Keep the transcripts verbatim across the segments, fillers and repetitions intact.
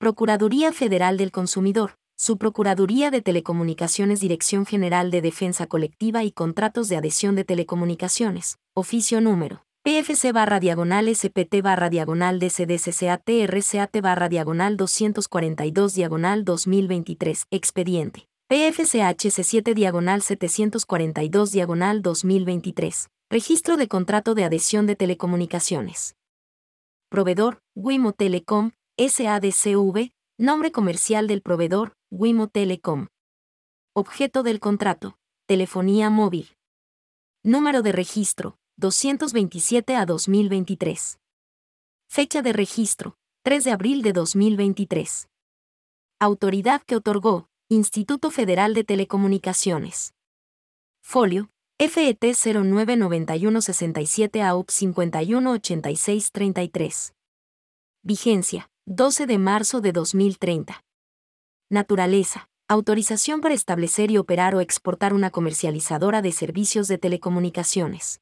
Procuraduría Federal del Consumidor, Subprocuraduría de Telecomunicaciones, Dirección General de Defensa Colectiva y Contratos de Adhesión de Telecomunicaciones, oficio número P F C barra diagonal S P T barra diagonal D C D C C A T R C A T barra diagonal doscientos cuarenta y dos diagonal dos mil veintitrés, expediente P F C H C siete diagonal setecientos cuarenta y dos diagonal dos mil veintitrés, registro de contrato de adhesión de telecomunicaciones. Proveedor, Wimo Telecom, S A D C V, nombre comercial del proveedor, Wimo Telecom. Objeto del contrato, telefonía móvil. Número de registro, doscientos veintisiete A dos mil veintitrés. Fecha de registro, tres de abril de dos mil veintitrés. Autoridad que otorgó, Instituto Federal de Telecomunicaciones. Folio, F E T cero nueve nueve uno seis siete A U P cincuenta y uno ochenta y seis treinta y tres. Vigencia, doce de marzo de dos mil treinta. Naturaleza, autorización para establecer y operar o exportar una comercializadora de servicios de telecomunicaciones.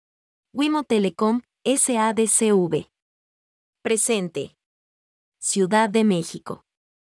Wimo Telecom, S A D C V. Presente. Ciudad de México.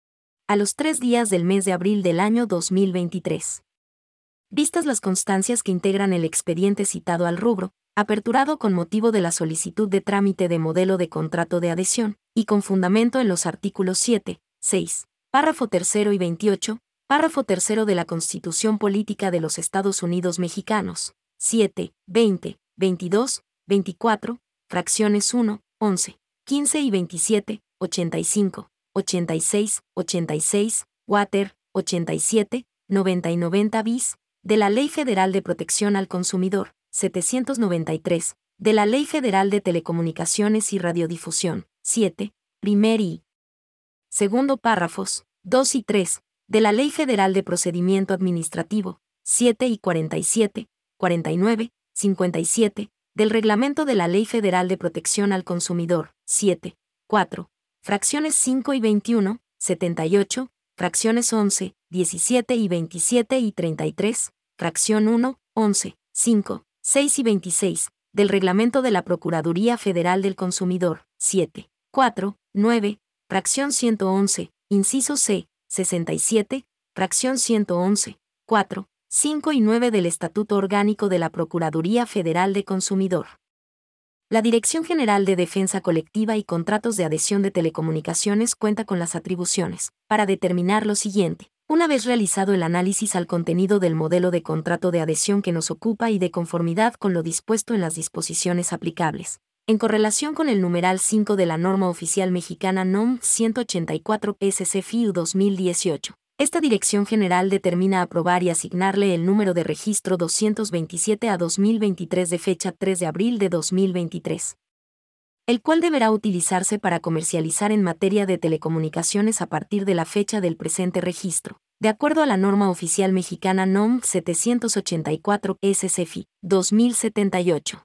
A los tres días del mes de abril del año dos mil veintitrés. Vistas las constancias que integran el expediente citado al rubro, aperturado con motivo de la solicitud de trámite de modelo de contrato de adhesión, y con fundamento en los artículos siete, seis, párrafo tercero y veintiocho, párrafo tercero de la Constitución Política de los Estados Unidos Mexicanos, siete, veinte, veintidós, veinticuatro, fracciones uno, once, quince y veintisiete, ochenta y cinco, ochenta y seis, ochenta y seis, Water, ochenta y siete, noventa y noventa bis, de la Ley Federal de Protección al Consumidor, setecientos noventa y tres, de la Ley Federal de Telecomunicaciones y Radiodifusión, siete, primer y segundo párrafos, dos y tres, de la Ley Federal de Procedimiento Administrativo, siete y cuarenta y siete, cuarenta y nueve, cincuenta y siete, del Reglamento de la Ley Federal de Protección al Consumidor, siete, cuatro, fracciones cinco y veintiuno, setenta y ocho, fracciones once, diecisiete y veintisiete y treinta y tres, fracción uno, once, cinco, seis y veintiséis, del Reglamento de la Procuraduría Federal del Consumidor, siete, cuatro, nueve, fracción ciento once, inciso C, sesenta y siete, fracción ciento once, cuatro, cinco y nueve del Estatuto Orgánico de la Procuraduría Federal de Consumidor. La Dirección General de Defensa Colectiva y Contratos de Adhesión de Telecomunicaciones cuenta con las atribuciones para determinar lo siguiente. Una vez realizado el análisis al contenido del modelo de contrato de adhesión que nos ocupa y de conformidad con lo dispuesto en las disposiciones aplicables, en correlación con el numeral cinco de la norma oficial mexicana N O M ciento ochenta y cuatro P S C F I U dos mil dieciocho, esta Dirección General determina aprobar y asignarle el número de registro doscientos veintisiete A dos mil veintitrés de fecha tres de abril de dos mil veintitrés, el cual deberá utilizarse para comercializar en materia de telecomunicaciones a partir de la fecha del presente registro, de acuerdo a la norma oficial mexicana N O M setecientos ochenta y cuatro S C F I dos mil setenta y ocho.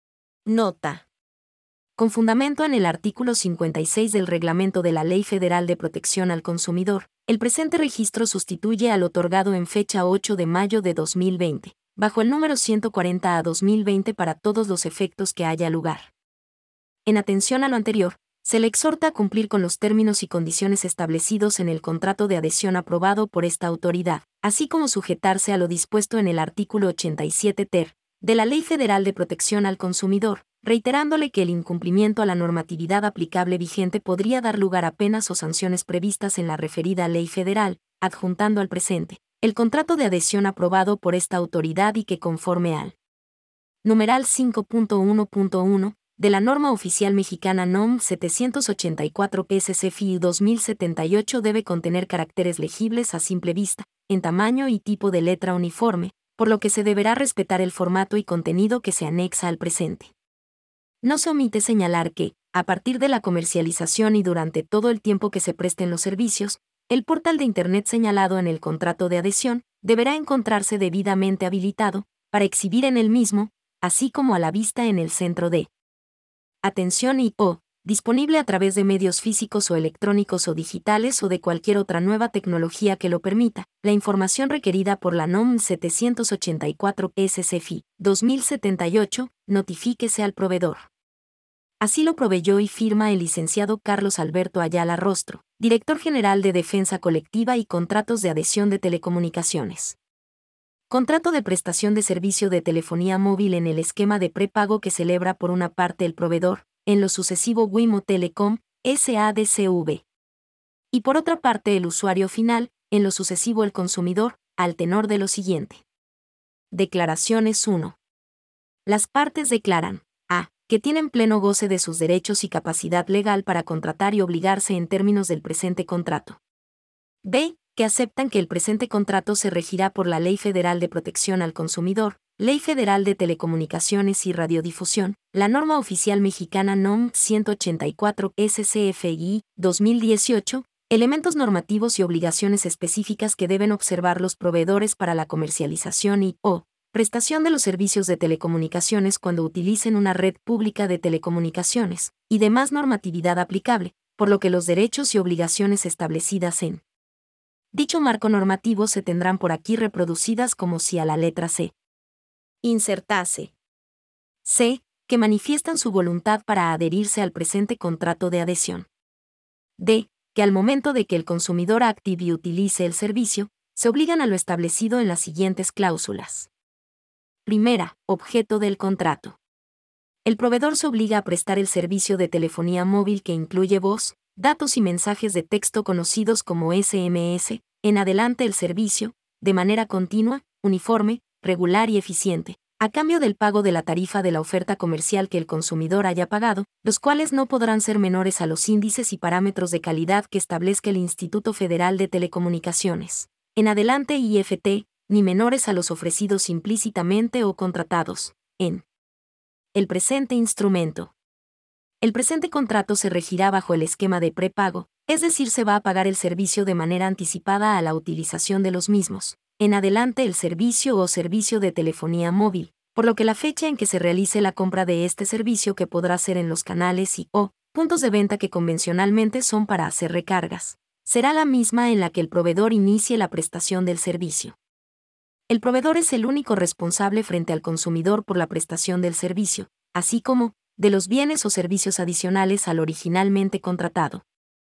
Nota. Con fundamento en el artículo cincuenta y seis del Reglamento de la Ley Federal de Protección al Consumidor, el presente registro sustituye al otorgado en fecha ocho de mayo de dos mil veinte, bajo el número ciento cuarenta A dos mil veinte para todos los efectos que haya lugar. En atención a lo anterior, se le exhorta a cumplir con los términos y condiciones establecidos en el contrato de adhesión aprobado por esta autoridad, así como sujetarse a lo dispuesto en el artículo ochenta y siete ter de la Ley Federal de Protección al Consumidor, reiterándole que el incumplimiento a la normatividad aplicable vigente podría dar lugar a penas o sanciones previstas en la referida ley federal, adjuntando al presente el contrato de adhesión aprobado por esta autoridad y que conforme al numeral cinco punto uno punto uno de la norma oficial mexicana N O M setecientos ochenta y cuatro P S C F I U dos mil setenta y ocho debe contener caracteres legibles a simple vista, en tamaño y tipo de letra uniforme, por lo que se deberá respetar el formato y contenido que se anexa al presente. No se omite señalar que, a partir de la comercialización y durante todo el tiempo que se presten los servicios, el portal de Internet señalado en el contrato de adhesión deberá encontrarse debidamente habilitado para exhibir en el mismo, así como a la vista en el centro de atención y o disponible a través de medios físicos o electrónicos o digitales o de cualquier otra nueva tecnología que lo permita, la información requerida por la N O M setecientos ochenta y cuatro S C F I dos mil setenta y ocho, notifíquese al proveedor. Así lo proveyó y firma el licenciado Carlos Alberto Ayala Rostro, Director General de Defensa Colectiva y Contratos de Adhesión de Telecomunicaciones. Contrato de prestación de servicio de telefonía móvil en el esquema de prepago que celebra por una parte el proveedor, en lo sucesivo Wimo Telecom, S A D C V. Y por otra parte el usuario final, en lo sucesivo el consumidor, al tenor de lo siguiente. Declaraciones uno. Las partes declaran: A. Que tienen pleno goce de sus derechos y capacidad legal para contratar y obligarse en términos del presente contrato. B. Que aceptan que el presente contrato se regirá por la Ley Federal de Protección al Consumidor, Ley Federal de Telecomunicaciones y Radiodifusión, la norma oficial mexicana N O M ciento ochenta y cuatro S C F I dos mil dieciocho, elementos normativos y obligaciones específicas que deben observar los proveedores para la comercialización y o prestación de los servicios de telecomunicaciones cuando utilicen una red pública de telecomunicaciones, y demás normatividad aplicable, por lo que los derechos y obligaciones establecidas en dicho marco normativo se tendrán por aquí reproducidas como si a la letra C. Insertase. C. Que manifiestan su voluntad para adherirse al presente contrato de adhesión. D. Que al momento de que el consumidor active y utilice el servicio, se obligan a lo establecido en las siguientes cláusulas. Primera, objeto del contrato. El proveedor se obliga a prestar el servicio de telefonía móvil que incluye voz, datos y mensajes de texto conocidos como S M S, en adelante el servicio, de manera continua, uniforme, regular y eficiente, a cambio del pago de la tarifa de la oferta comercial que el consumidor haya pagado, los cuales no podrán ser menores a los índices y parámetros de calidad que establezca el Instituto Federal de Telecomunicaciones, en adelante I F T, ni menores a los ofrecidos implícitamente o contratados, en el presente instrumento. El presente contrato se regirá bajo el esquema de prepago, es decir, se va a pagar el servicio de manera anticipada a la utilización de los mismos, en adelante el servicio o servicio de telefonía móvil, por lo que la fecha en que se realice la compra de este servicio que podrá ser en los canales y o puntos de venta que convencionalmente son para hacer recargas, será la misma en la que el proveedor inicie la prestación del servicio. El proveedor es el único responsable frente al consumidor por la prestación del servicio, así como de los bienes o servicios adicionales al originalmente contratado.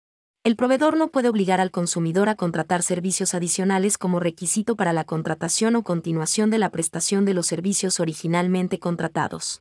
El proveedor no puede obligar al consumidor a contratar servicios adicionales como requisito para la contratación o continuación de la prestación de los servicios originalmente contratados.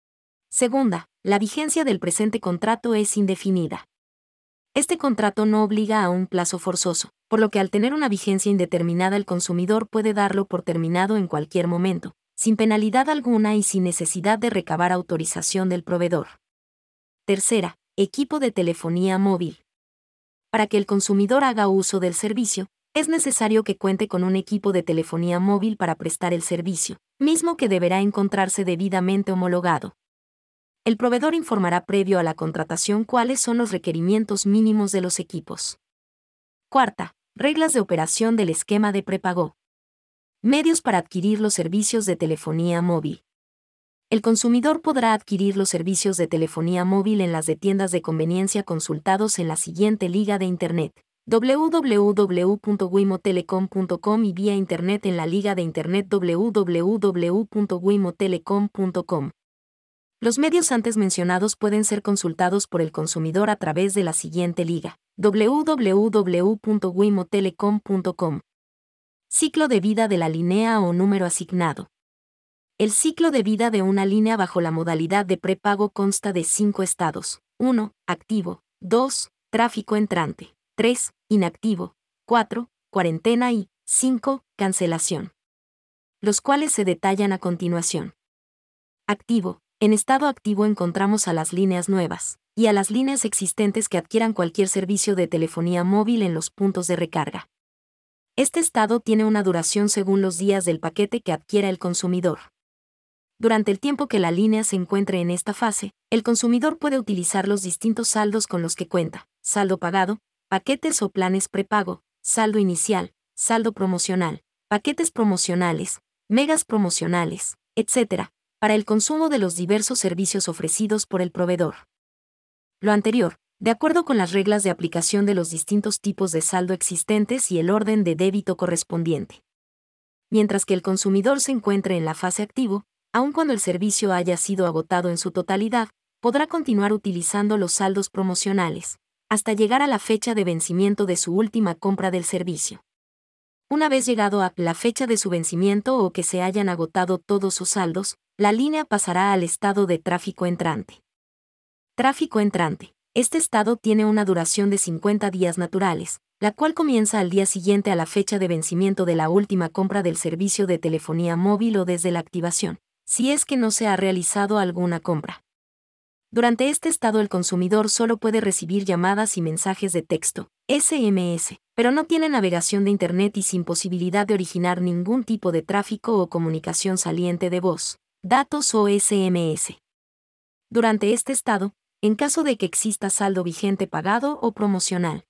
Segunda, la vigencia del presente contrato es indefinida. Este contrato no obliga a un plazo forzoso, por lo que al tener una vigencia indeterminada el consumidor puede darlo por terminado en cualquier momento, sin penalidad alguna y sin necesidad de recabar autorización del proveedor. Tercera, equipo de telefonía móvil. Para que el consumidor haga uso del servicio, es necesario que cuente con un equipo de telefonía móvil para prestar el servicio, mismo que deberá encontrarse debidamente homologado. El proveedor informará previo a la contratación cuáles son los requerimientos mínimos de los equipos. Cuarta, reglas de operación del esquema de prepago. Medios para adquirir los servicios de telefonía móvil. El consumidor podrá adquirir los servicios de telefonía móvil en las de tiendas de conveniencia consultados en la siguiente liga de Internet: doble u doble u doble u punto wimo telecom punto com y vía Internet en la liga de Internet doble u doble u doble u punto wimo telecom punto com. Los medios antes mencionados pueden ser consultados por el consumidor a través de la siguiente liga: doble u doble u doble u punto wimo telecom punto com. Ciclo de vida de la línea o número asignado. El ciclo de vida de una línea bajo la modalidad de prepago consta de cinco estados: uno. Activo, dos. Tráfico entrante, tres. Inactivo, cuatro. Cuarentena y cinco. Cancelación. Los cuales se detallan a continuación. Activo. En estado activo encontramos a las líneas nuevas y a las líneas existentes que adquieran cualquier servicio de telefonía móvil en los puntos de recarga. Este estado tiene una duración según los días del paquete que adquiera el consumidor. Durante el tiempo que la línea se encuentre en esta fase, el consumidor puede utilizar los distintos saldos con los que cuenta: saldo pagado, paquetes o planes prepago, saldo inicial, saldo promocional, paquetes promocionales, megas promocionales, etcétera, para el consumo de los diversos servicios ofrecidos por el proveedor. Lo anterior, de acuerdo con las reglas de aplicación de los distintos tipos de saldo existentes y el orden de débito correspondiente. Mientras que el consumidor se encuentre en la fase activo, aun cuando el servicio haya sido agotado en su totalidad, podrá continuar utilizando los saldos promocionales, hasta llegar a la fecha de vencimiento de su última compra del servicio. Una vez llegado a la fecha de su vencimiento o que se hayan agotado todos sus saldos, la línea pasará al estado de tráfico entrante. Tráfico entrante. Este estado tiene una duración de cincuenta días naturales, la cual comienza al día siguiente a la fecha de vencimiento de la última compra del servicio de telefonía móvil o desde la activación, si es que no se ha realizado alguna compra. Durante este estado el consumidor solo puede recibir llamadas y mensajes de texto, S M S, pero no tiene navegación de Internet y sin posibilidad de originar ningún tipo de tráfico o comunicación saliente de voz, datos o S M S. Durante este estado, en caso de que exista saldo vigente pagado o promocional,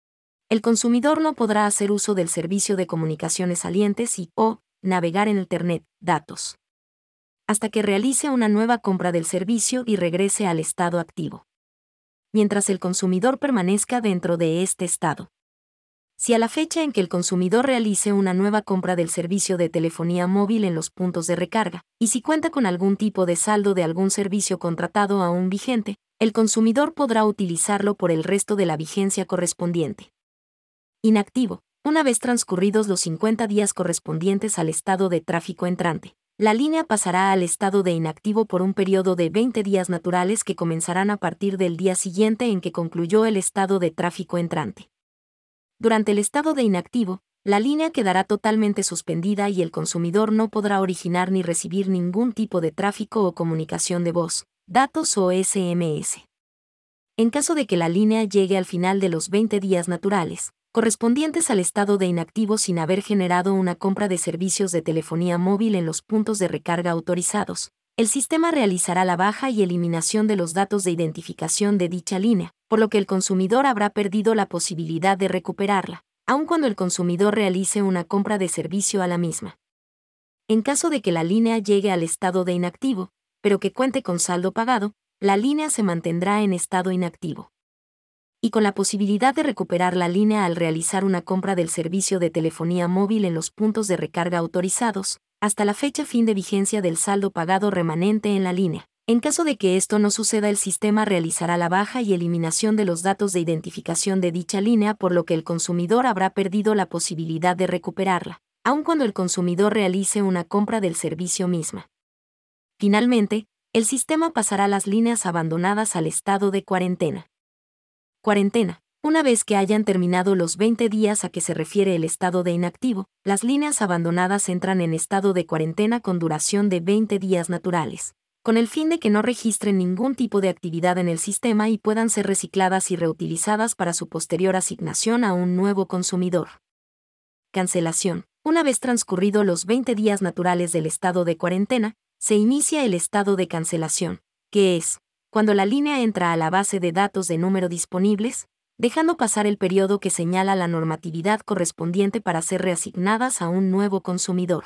el consumidor no podrá hacer uso del servicio de comunicaciones salientes y o navegar en Internet, datos, hasta que realice una nueva compra del servicio y regrese al estado activo, mientras el consumidor permanezca dentro de este estado. Si a la fecha en que el consumidor realice una nueva compra del servicio de telefonía móvil en los puntos de recarga, y si cuenta con algún tipo de saldo de algún servicio contratado aún vigente, el consumidor podrá utilizarlo por el resto de la vigencia correspondiente. Inactivo. Una vez transcurridos los cincuenta días correspondientes al estado de tráfico entrante, la línea pasará al estado de inactivo por un periodo de veinte días naturales que comenzarán a partir del día siguiente en que concluyó el estado de tráfico entrante. Durante el estado de inactivo, la línea quedará totalmente suspendida y el consumidor no podrá originar ni recibir ningún tipo de tráfico o comunicación de voz, datos o S M S. En caso de que la línea llegue al final de los veinte días naturales, correspondientes al estado de inactivo sin haber generado una compra de servicios de telefonía móvil en los puntos de recarga autorizados, el sistema realizará la baja y eliminación de los datos de identificación de dicha línea, por lo que el consumidor habrá perdido la posibilidad de recuperarla, aun cuando el consumidor realice una compra de servicio a la misma. En caso de que la línea llegue al estado de inactivo, pero que cuente con saldo pagado, la línea se mantendrá en estado inactivo. Y con la posibilidad de recuperar la línea al realizar una compra del servicio de telefonía móvil en los puntos de recarga autorizados, hasta la fecha fin de vigencia del saldo pagado remanente en la línea. En caso de que esto no suceda, el sistema realizará la baja y eliminación de los datos de identificación de dicha línea, por lo que el consumidor habrá perdido la posibilidad de recuperarla, aun cuando el consumidor realice una compra del servicio misma. Finalmente, el sistema pasará las líneas abandonadas al estado de cuarentena. Cuarentena. Una vez que hayan terminado los veinte días a que se refiere el estado de inactivo, las líneas abandonadas entran en estado de cuarentena con duración de veinte días naturales, con el fin de que no registren ningún tipo de actividad en el sistema y puedan ser recicladas y reutilizadas para su posterior asignación a un nuevo consumidor. Cancelación. Una vez transcurrido los veinte días naturales del estado de cuarentena, se inicia el estado de cancelación, que es cuando la línea entra a la base de datos de número disponibles, dejando pasar el periodo que señala la normatividad correspondiente para ser reasignadas a un nuevo consumidor.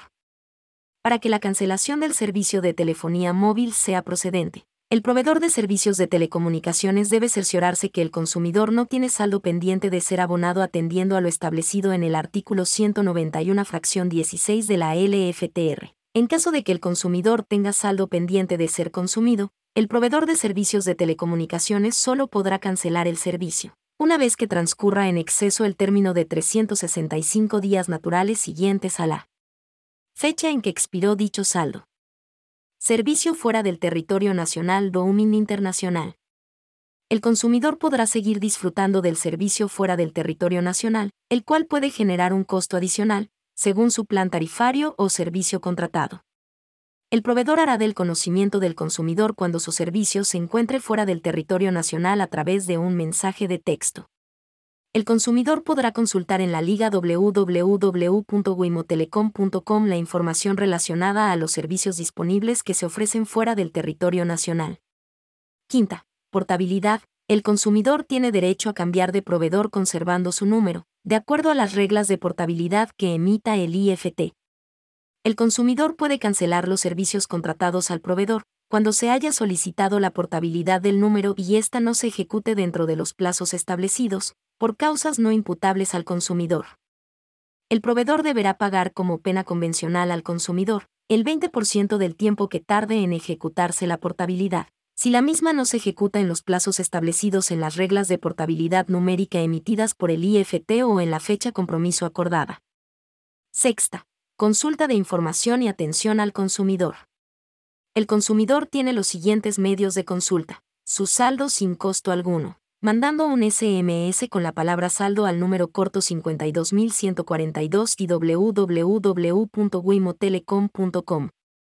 Para que la cancelación del servicio de telefonía móvil sea procedente, el proveedor de servicios de telecomunicaciones debe cerciorarse que el consumidor no tiene saldo pendiente de ser abonado atendiendo a lo establecido en el artículo ciento noventa y uno fracción dieciséis de la L F T R. En caso de que el consumidor tenga saldo pendiente de ser consumido, el proveedor de servicios de telecomunicaciones solo podrá cancelar el servicio una vez que transcurra en exceso el término de trescientos sesenta y cinco días naturales siguientes a la fecha en que expiró dicho saldo. Servicio fuera del territorio nacional, roaming internacional. El consumidor podrá seguir disfrutando del servicio fuera del territorio nacional, el cual puede generar un costo adicional, según su plan tarifario o servicio contratado. El proveedor hará del conocimiento del consumidor cuando su servicio se encuentre fuera del territorio nacional a través de un mensaje de texto. El consumidor podrá consultar en la liga doble u doble u doble u punto wimotelecom punto com la información relacionada a los servicios disponibles que se ofrecen fuera del territorio nacional. Quinta, portabilidad. El consumidor tiene derecho a cambiar de proveedor conservando su número, de acuerdo a las reglas de portabilidad que emita el I F T. El consumidor puede cancelar los servicios contratados al proveedor, cuando se haya solicitado la portabilidad del número y ésta no se ejecute dentro de los plazos establecidos, por causas no imputables al consumidor. El proveedor deberá pagar como pena convencional al consumidor el veinte por ciento del tiempo que tarde en ejecutarse la portabilidad, si la misma no se ejecuta en los plazos establecidos en las reglas de portabilidad numérica emitidas por el I F T o en la fecha compromiso acordada. Sexta. Consulta de información y atención al consumidor. El consumidor tiene los siguientes medios de consulta. Su saldo sin costo alguno, mandando un S M S con la palabra saldo al número corto cincuenta y dos mil ciento cuarenta y dos y w w w punto wimotelecom punto com.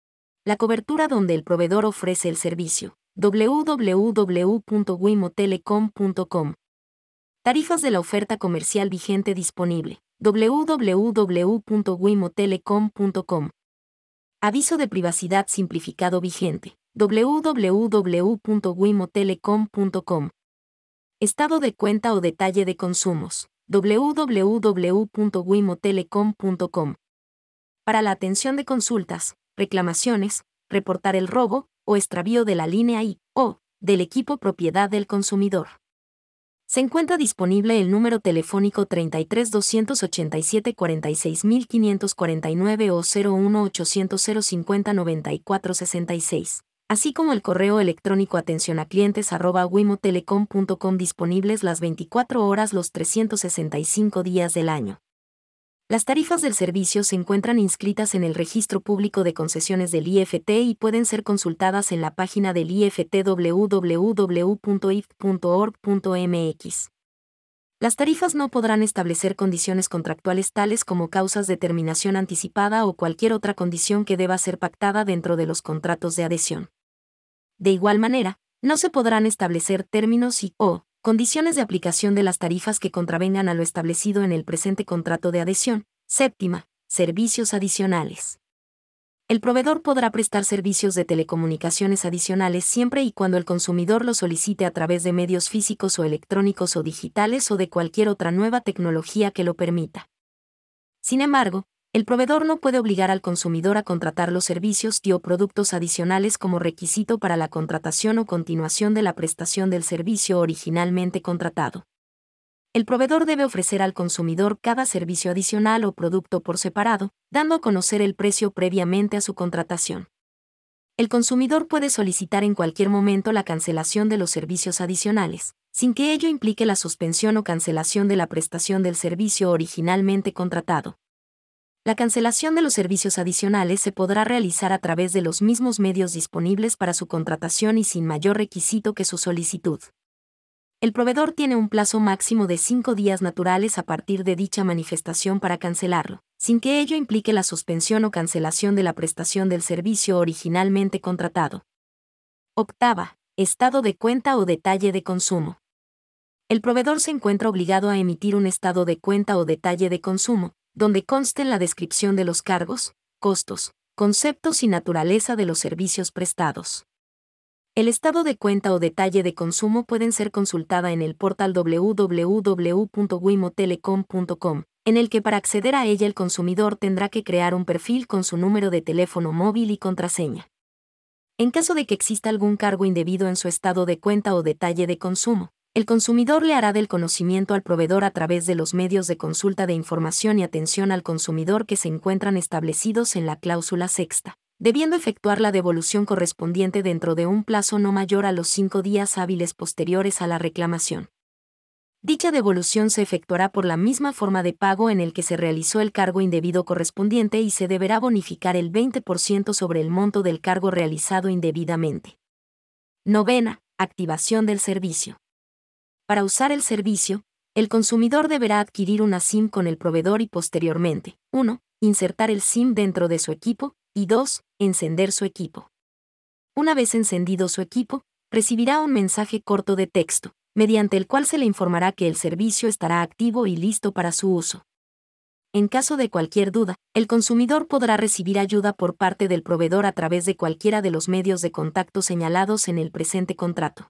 La cobertura donde el proveedor ofrece el servicio. w w w punto wimotelecom punto com. Tarifas de la oferta comercial vigente disponible. w w w punto wimotelecom punto com. Aviso de privacidad simplificado vigente. w w w punto wimotelecom punto com. Estado de cuenta o detalle de consumos. w w w punto wimotelecom punto com. Para la atención de consultas, reclamaciones, reportar el robo o extravío de la línea y o del equipo propiedad del consumidor. Se encuentra disponible el número telefónico treinta y tres doscientos ochenta y siete cuarenta y seis mil quinientos cuarenta y nueve o cero uno ochocientos cero cincuenta noventa y cuatro sesenta y seis, así como el correo electrónico atención a clientes arroba wimotelecom punto com disponibles las veinticuatro horas los trescientos sesenta y cinco días del año. Las tarifas del servicio se encuentran inscritas en el Registro Público de Concesiones del I F T y pueden ser consultadas en la página del I F T w w w punto i f t punto org punto m x. Las tarifas no podrán establecer condiciones contractuales tales como causas de terminación anticipada o cualquier otra condición que deba ser pactada dentro de los contratos de adhesión. De igual manera, no se podrán establecer términos y o condiciones de aplicación de las tarifas que contravengan a lo establecido en el presente contrato de adhesión. Séptima, servicios adicionales. El proveedor podrá prestar servicios de telecomunicaciones adicionales siempre y cuando el consumidor lo solicite a través de medios físicos o electrónicos o digitales o de cualquier otra nueva tecnología que lo permita. Sin embargo, el proveedor no puede obligar al consumidor a contratar los servicios y o productos adicionales como requisito para la contratación o continuación de la prestación del servicio originalmente contratado. El proveedor debe ofrecer al consumidor cada servicio adicional o producto por separado, dando a conocer el precio previamente a su contratación. El consumidor puede solicitar en cualquier momento la cancelación de los servicios adicionales, sin que ello implique la suspensión o cancelación de la prestación del servicio originalmente contratado. La cancelación de los servicios adicionales se podrá realizar a través de los mismos medios disponibles para su contratación y sin mayor requisito que su solicitud. El proveedor tiene un plazo máximo de cinco días naturales a partir de dicha manifestación para cancelarlo, sin que ello implique la suspensión o cancelación de la prestación del servicio originalmente contratado. Octava, estado de cuenta o detalle de consumo. El proveedor se encuentra obligado a emitir un estado de cuenta o detalle de consumo, donde consten la descripción de los cargos, costos, conceptos y naturaleza de los servicios prestados. El estado de cuenta o detalle de consumo pueden ser consultada en el portal w w w punto wimotelecom punto com, en el que para acceder a ella el consumidor tendrá que crear un perfil con su número de teléfono móvil y contraseña. En caso de que exista algún cargo indebido en su estado de cuenta o detalle de consumo, el consumidor le hará del conocimiento al proveedor a través de los medios de consulta de información y atención al consumidor que se encuentran establecidos en la cláusula sexta, debiendo efectuar la devolución correspondiente dentro de un plazo no mayor a los cinco días hábiles posteriores a la reclamación. Dicha devolución se efectuará por la misma forma de pago en el que se realizó el cargo indebido correspondiente y se deberá bonificar el veinte por ciento sobre el monto del cargo realizado indebidamente. Novena, activación del servicio. Para usar el servicio, el consumidor deberá adquirir una SIM con el proveedor y posteriormente, uno Insertar el SIM dentro de su equipo, y dos Encender su equipo. Una vez encendido su equipo, recibirá un mensaje corto de texto, mediante el cual se le informará que el servicio estará activo y listo para su uso. En caso de cualquier duda, el consumidor podrá recibir ayuda por parte del proveedor a través de cualquiera de los medios de contacto señalados en el presente contrato.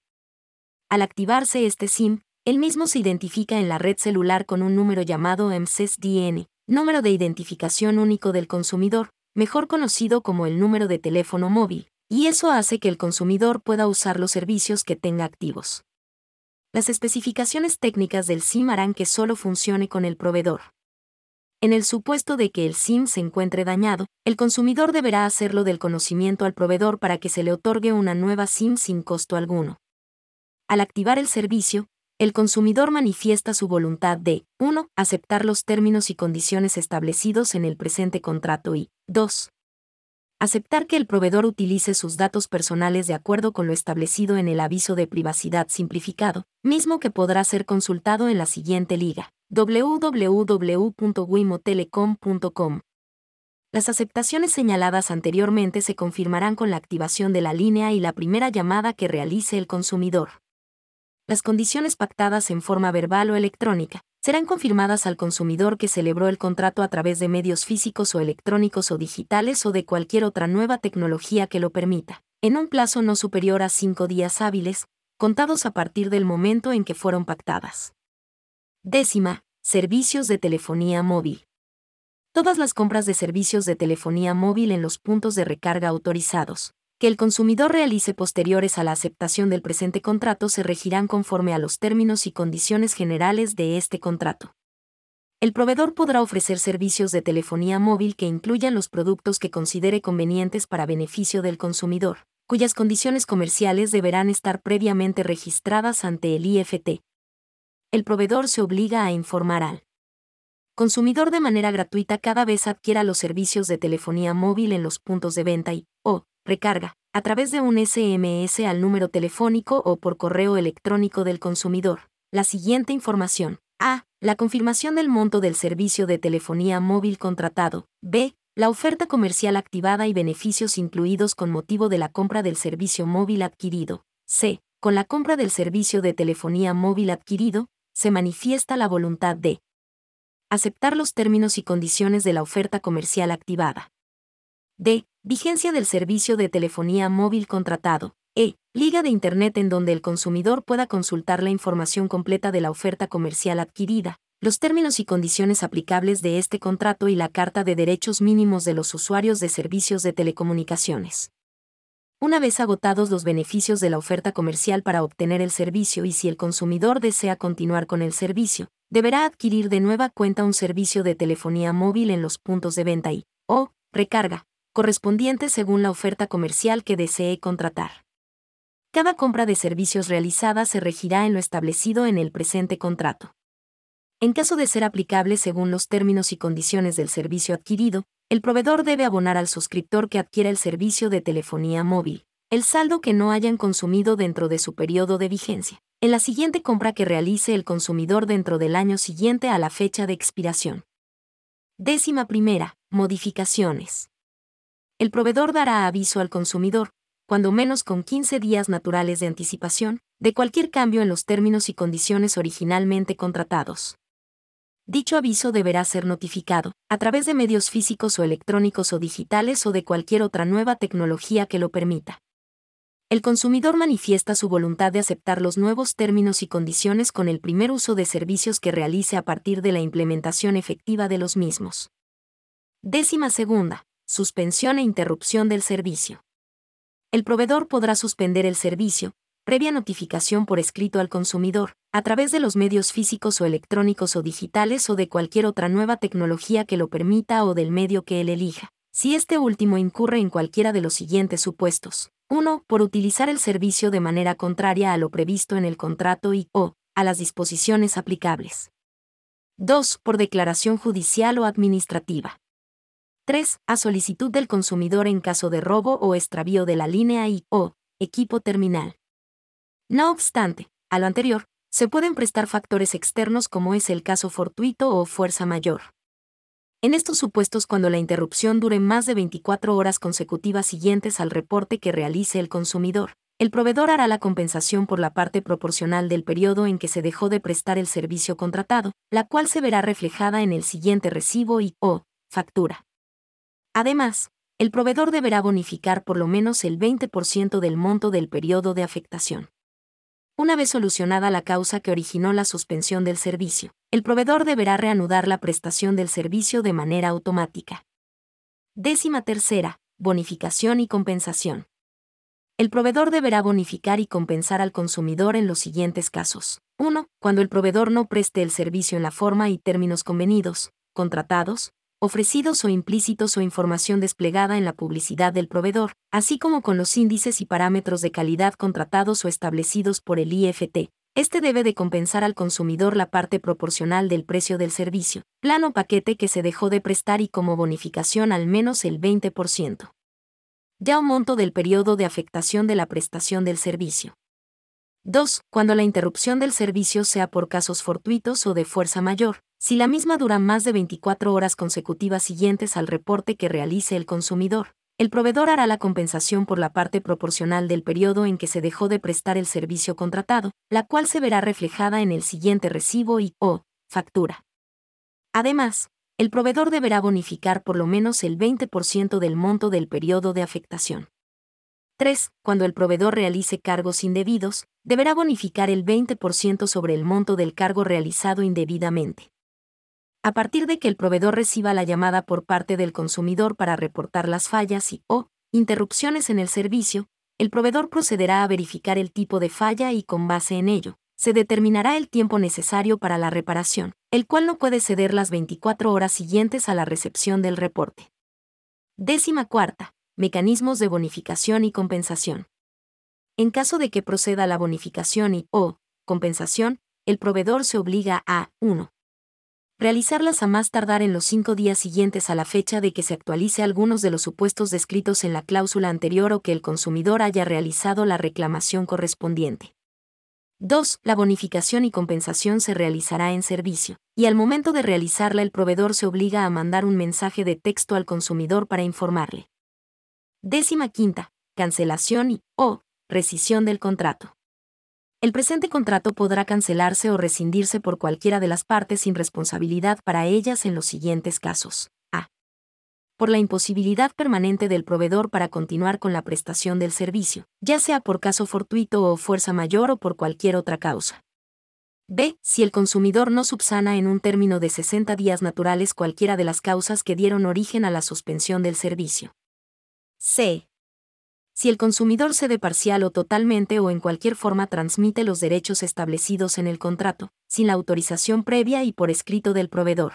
Al activarse este SIM, el mismo se identifica en la red celular con un número llamado M S S D N, número de identificación único del consumidor, mejor conocido como el número de teléfono móvil, y eso hace que el consumidor pueda usar los servicios que tenga activos. Las especificaciones técnicas del SIM harán que solo funcione con el proveedor. En el supuesto de que el SIM se encuentre dañado, el consumidor deberá hacerlo del conocimiento al proveedor para que se le otorgue una nueva SIM sin costo alguno. Al activar el servicio, el consumidor manifiesta su voluntad de, uno. Aceptar los términos y condiciones establecidos en el presente contrato y, dos. Aceptar que el proveedor utilice sus datos personales de acuerdo con lo establecido en el aviso de privacidad simplificado, mismo que podrá ser consultado en la siguiente liga: doble u doble u doble u punto wimotelecom punto com. Las aceptaciones señaladas anteriormente se confirmarán con la activación de la línea y la primera llamada que realice el consumidor. Las condiciones pactadas en forma verbal o electrónica serán confirmadas al consumidor que celebró el contrato a través de medios físicos o electrónicos o digitales o de cualquier otra nueva tecnología que lo permita, en un plazo no superior a cinco días hábiles, contados a partir del momento en que fueron pactadas. Décima, servicios de telefonía móvil. Todas las compras de servicios de telefonía móvil en los puntos de recarga autorizados que el consumidor realice posteriores a la aceptación del presente contrato se regirán conforme a los términos y condiciones generales de este contrato. El proveedor podrá ofrecer servicios de telefonía móvil que incluyan los productos que considere convenientes para beneficio del consumidor, cuyas condiciones comerciales deberán estar previamente registradas ante el I F T. El proveedor se obliga a informar al consumidor de manera gratuita cada vez adquiera los servicios de telefonía móvil en los puntos de venta y, o, recarga, a través de un S M S al número telefónico o por correo electrónico del consumidor, la siguiente información: A. La confirmación del monto del servicio de telefonía móvil contratado. B. La oferta comercial activada y beneficios incluidos con motivo de la compra del servicio móvil adquirido. C. Con la compra del servicio de telefonía móvil adquirido, se manifiesta la voluntad de aceptar los términos y condiciones de la oferta comercial activada. D. Vigencia del servicio de telefonía móvil contratado. E. Liga de Internet en donde el consumidor pueda consultar la información completa de la oferta comercial adquirida, los términos y condiciones aplicables de este contrato y la Carta de Derechos Mínimos de los Usuarios de Servicios de Telecomunicaciones. Una vez agotados los beneficios de la oferta comercial para obtener el servicio y si el consumidor desea continuar con el servicio, deberá adquirir de nueva cuenta un servicio de telefonía móvil en los puntos de venta y, o, recarga, correspondiente según la oferta comercial que desee contratar. Cada compra de servicios realizada se regirá en lo establecido en el presente contrato. En caso de ser aplicable según los términos y condiciones del servicio adquirido, el proveedor debe abonar al suscriptor que adquiera el servicio de telefonía móvil el saldo que no hayan consumido dentro de su periodo de vigencia, en la siguiente compra que realice el consumidor dentro del año siguiente a la fecha de expiración. Décima primera, modificaciones. El proveedor dará aviso al consumidor, cuando menos con quince días naturales de anticipación, de cualquier cambio en los términos y condiciones originalmente contratados. Dicho aviso deberá ser notificado, a través de medios físicos o electrónicos o digitales o de cualquier otra nueva tecnología que lo permita. El consumidor manifiesta su voluntad de aceptar los nuevos términos y condiciones con el primer uso de servicios que realice a partir de la implementación efectiva de los mismos. Décima segunda, suspensión e interrupción del servicio. El proveedor podrá suspender el servicio, previa notificación por escrito al consumidor, a través de los medios físicos o electrónicos o digitales o de cualquier otra nueva tecnología que lo permita o del medio que él elija, si este último incurre en cualquiera de los siguientes supuestos. uno. Por utilizar el servicio de manera contraria a lo previsto en el contrato y o a las disposiciones aplicables. dos. Por declaración judicial o administrativa. tres. A solicitud del consumidor en caso de robo o extravío de la línea y o equipo terminal. No obstante, a lo anterior, se pueden prestar factores externos como es el caso fortuito o fuerza mayor. En estos supuestos, cuando la interrupción dure más de veinticuatro horas consecutivas siguientes al reporte que realice el consumidor, el proveedor hará la compensación por la parte proporcional del periodo en que se dejó de prestar el servicio contratado, la cual se verá reflejada en el siguiente recibo y o factura. Además, el proveedor deberá bonificar por lo menos el veinte por ciento del monto del periodo de afectación. Una vez solucionada la causa que originó la suspensión del servicio, el proveedor deberá reanudar la prestación del servicio de manera automática. Décima tercera, bonificación y compensación. El proveedor deberá bonificar y compensar al consumidor en los siguientes casos. uno. Cuando el proveedor no preste el servicio en la forma y términos convenidos. contratados, ofrecidos o implícitos o información desplegada en la publicidad del proveedor, así como con los índices y parámetros de calidad contratados o establecidos por el I F T. Este debe de compensar al consumidor la parte proporcional del precio del servicio, plan o paquete que se dejó de prestar y como bonificación al menos el veinte por ciento. Ya o monto del periodo de afectación de la prestación del servicio. dos. Cuando la interrupción del servicio sea por casos fortuitos o de fuerza mayor, si la misma dura más de veinticuatro horas consecutivas siguientes al reporte que realice el consumidor, el proveedor hará la compensación por la parte proporcional del periodo en que se dejó de prestar el servicio contratado, la cual se verá reflejada en el siguiente recibo y o factura. Además, el proveedor deberá bonificar por lo menos el veinte por ciento del monto del periodo de afectación. tres. Cuando el proveedor realice cargos indebidos, deberá bonificar el veinte por ciento sobre el monto del cargo realizado indebidamente. A partir de que el proveedor reciba la llamada por parte del consumidor para reportar las fallas y o interrupciones en el servicio, el proveedor procederá a verificar el tipo de falla y con base en ello, se determinará el tiempo necesario para la reparación, el cual no puede ceder las veinticuatro horas siguientes a la recepción del reporte. Décima cuarta. Mecanismos de bonificación y compensación. En caso de que proceda la bonificación y o compensación, el proveedor se obliga a uno. Realizarlas a más tardar en los cinco días siguientes a la fecha de que se actualice algunos de los supuestos descritos en la cláusula anterior o que el consumidor haya realizado la reclamación correspondiente. dos. La bonificación y compensación se realizará en servicio, y al momento de realizarla el proveedor se obliga a mandar un mensaje de texto al consumidor para informarle. Décima quinta. Cancelación y o rescisión del contrato. El presente contrato podrá cancelarse o rescindirse por cualquiera de las partes sin responsabilidad para ellas en los siguientes casos. A. Por la imposibilidad permanente del proveedor para continuar con la prestación del servicio, ya sea por caso fortuito o fuerza mayor o por cualquier otra causa. B. Si el consumidor no subsana en un término de sesenta días naturales cualquiera de las causas que dieron origen a la suspensión del servicio. C. Si el consumidor cede parcial o totalmente o en cualquier forma transmite los derechos establecidos en el contrato, sin la autorización previa y por escrito del proveedor.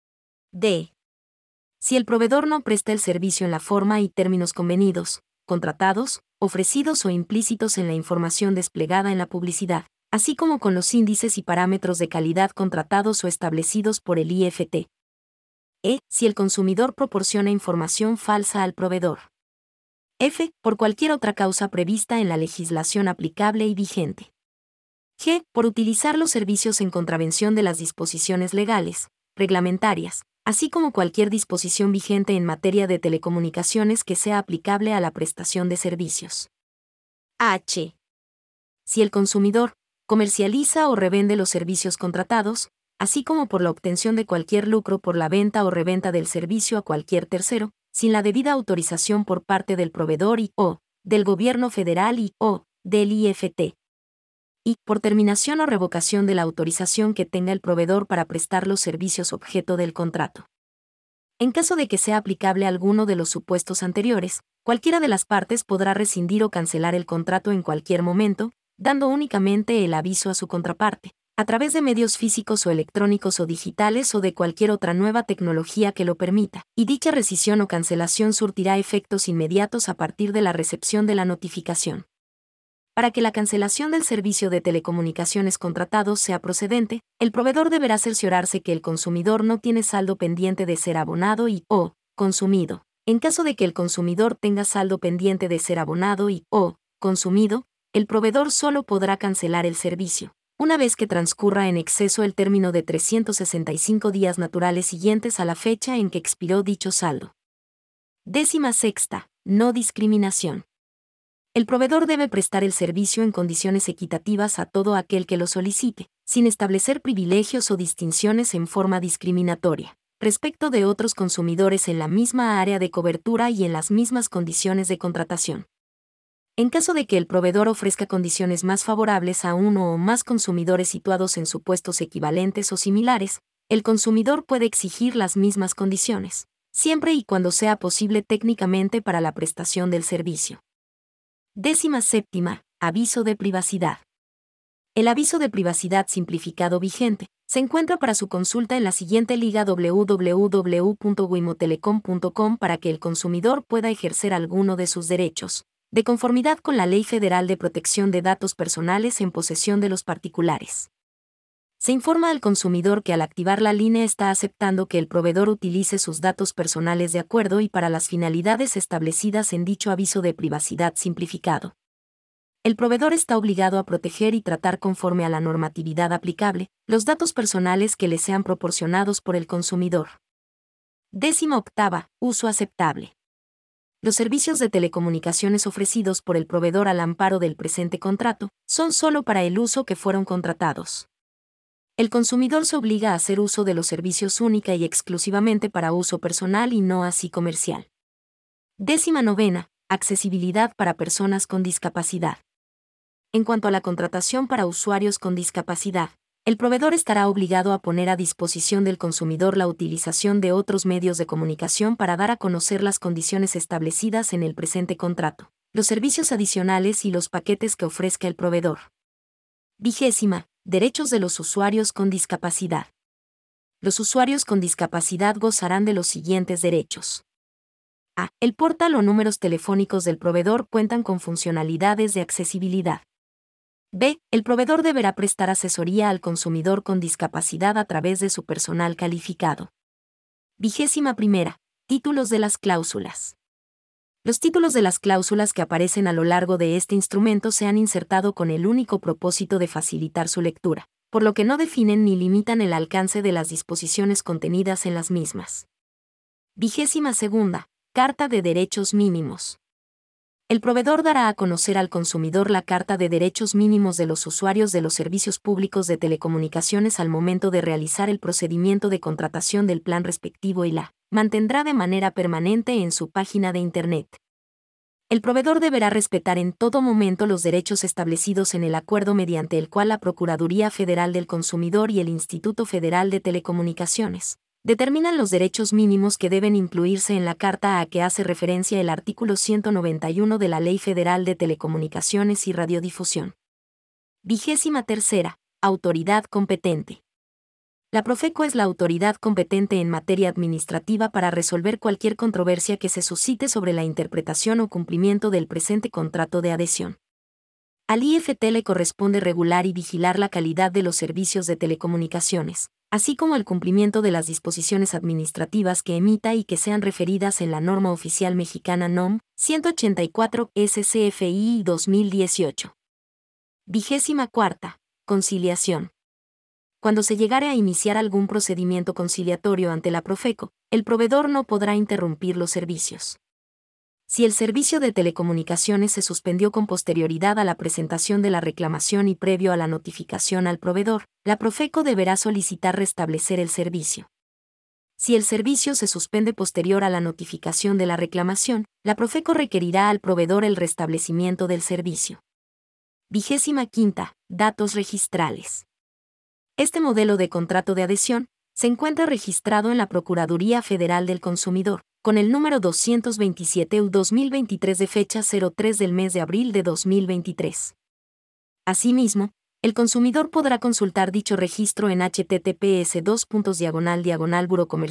D. Si el proveedor no presta el servicio en la forma y términos convenidos, contratados, ofrecidos o implícitos en la información desplegada en la publicidad, así como con los índices y parámetros de calidad contratados o establecidos por el I F T. E. Si el consumidor proporciona información falsa al proveedor. F. Por cualquier otra causa prevista en la legislación aplicable y vigente. G. Por utilizar los servicios en contravención de las disposiciones legales, reglamentarias, así como cualquier disposición vigente en materia de telecomunicaciones que sea aplicable a la prestación de servicios. H. Si el consumidor comercializa o revende los servicios contratados, así como por la obtención de cualquier lucro por la venta o reventa del servicio a cualquier tercero, sin la debida autorización por parte del proveedor y o del gobierno federal y o del I F T. Y por terminación o revocación de la autorización que tenga el proveedor para prestar los servicios objeto del contrato. En caso de que sea aplicable alguno de los supuestos anteriores, cualquiera de las partes podrá rescindir o cancelar el contrato en cualquier momento, dando únicamente el aviso a su contraparte, a través de medios físicos o electrónicos o digitales o de cualquier otra nueva tecnología que lo permita, y dicha rescisión o cancelación surtirá efectos inmediatos a partir de la recepción de la notificación. Para que la cancelación del servicio de telecomunicaciones contratado sea procedente, el proveedor deberá cerciorarse que el consumidor no tiene saldo pendiente de ser abonado y o consumido. En caso de que el consumidor tenga saldo pendiente de ser abonado y o consumido, el proveedor solo podrá cancelar el servicio una vez que transcurra en exceso el término de trescientos sesenta y cinco días naturales siguientes a la fecha en que expiró dicho saldo. Décima sexta. No discriminación. El proveedor debe prestar el servicio en condiciones equitativas a todo aquel que lo solicite, sin establecer privilegios o distinciones en forma discriminatoria, respecto de otros consumidores en la misma área de cobertura y en las mismas condiciones de contratación. En caso de que el proveedor ofrezca condiciones más favorables a uno o más consumidores situados en supuestos equivalentes o similares, el consumidor puede exigir las mismas condiciones, siempre y cuando sea posible técnicamente para la prestación del servicio. Décima séptima. Aviso de privacidad. El aviso de privacidad simplificado vigente se encuentra para su consulta en la siguiente liga doble u doble u doble u punto wimotelecom punto com para que el consumidor pueda ejercer alguno de sus derechos, de conformidad con la Ley Federal de Protección de Datos Personales en posesión de los particulares. Se informa al consumidor que al activar la línea está aceptando que el proveedor utilice sus datos personales de acuerdo y para las finalidades establecidas en dicho aviso de privacidad simplificado. El proveedor está obligado a proteger y tratar conforme a la normatividad aplicable los datos personales que le sean proporcionados por el consumidor. Décima octava. Uso aceptable. Los servicios de telecomunicaciones ofrecidos por el proveedor al amparo del presente contrato son solo para el uso que fueron contratados. El consumidor se obliga a hacer uso de los servicios única y exclusivamente para uso personal y no así comercial. Décima novena. Accesibilidad para personas con discapacidad. En cuanto a la contratación para usuarios con discapacidad, el proveedor estará obligado a poner a disposición del consumidor la utilización de otros medios de comunicación para dar a conocer las condiciones establecidas en el presente contrato, los servicios adicionales y los paquetes que ofrezca el proveedor. Vigésima. Derechos de los usuarios con discapacidad. Los usuarios con discapacidad gozarán de los siguientes derechos. A. El portal o números telefónicos del proveedor cuentan con funcionalidades de accesibilidad. B. El proveedor deberá prestar asesoría al consumidor con discapacidad a través de su personal calificado. Vigésima primera. Títulos de las cláusulas. Los títulos de las cláusulas que aparecen a lo largo de este instrumento se han insertado con el único propósito de facilitar su lectura, por lo que no definen ni limitan el alcance de las disposiciones contenidas en las mismas. Vigésima segunda. Carta de Derechos Mínimos. El proveedor dará a conocer al consumidor la Carta de Derechos Mínimos de los usuarios de los servicios públicos de telecomunicaciones al momento de realizar el procedimiento de contratación del plan respectivo y la mantendrá de manera permanente en su página de Internet. El proveedor deberá respetar en todo momento los derechos establecidos en el acuerdo mediante el cual la Procuraduría Federal del Consumidor y el Instituto Federal de Telecomunicaciones determinan los derechos mínimos que deben incluirse en la carta a que hace referencia el artículo ciento noventa y uno de la Ley Federal de Telecomunicaciones y Radiodifusión. Vigésima tercera. Autoridad competente. La Profeco es la autoridad competente en materia administrativa para resolver cualquier controversia que se suscite sobre la interpretación o cumplimiento del presente contrato de adhesión. Al I F T le corresponde regular y vigilar la calidad de los servicios de telecomunicaciones, así como el cumplimiento de las disposiciones administrativas que emita y que sean referidas en la norma oficial mexicana N O M ciento ochenta y cuatro S C F I dos mil dieciocho. Vigésima cuarta. Conciliación. Cuando se llegare a iniciar algún procedimiento conciliatorio ante la Profeco, el proveedor no podrá interrumpir los servicios. Si el servicio de telecomunicaciones se suspendió con posterioridad a la presentación de la reclamación y previo a la notificación al proveedor, la Profeco deberá solicitar restablecer el servicio. Si el servicio se suspende posterior a la notificación de la reclamación, la Profeco requerirá al proveedor el restablecimiento del servicio. Vigésima quinta. Datos registrales. Este modelo de contrato de adhesión se encuentra registrado en la Procuraduría Federal del Consumidor, con el número doscientos veintisiete U dos mil veintitrés de fecha cero tres del mes de abril de dos mil veintitrés. Asimismo, el consumidor podrá consultar dicho registro en https dos puntos diagonal diagonal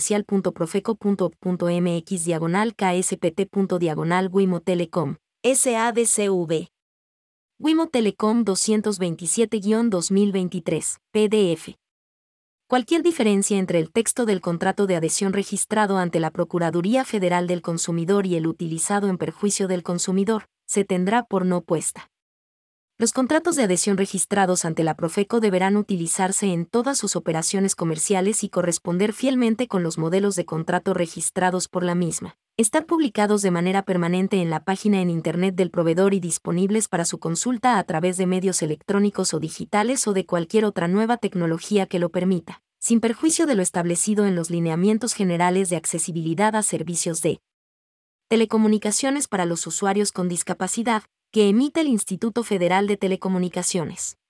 burocomercial.profeco.op.mx diagonal kspt diagonal wimotelecom, S A D C V. Wimo Telecom doscientos veintisiete guión dos mil veintitrés, P D F. Cualquier diferencia entre el texto del contrato de adhesión registrado ante la Procuraduría Federal del Consumidor y el utilizado en perjuicio del consumidor, se tendrá por no puesta. Los contratos de adhesión registrados ante la Profeco deberán utilizarse en todas sus operaciones comerciales y corresponder fielmente con los modelos de contrato registrados por la misma. Estar publicados de manera permanente en la página en Internet del proveedor y disponibles para su consulta a través de medios electrónicos o digitales o de cualquier otra nueva tecnología que lo permita, sin perjuicio de lo establecido en los lineamientos generales de accesibilidad a servicios de telecomunicaciones para los usuarios con discapacidad, que emite el Instituto Federal de Telecomunicaciones.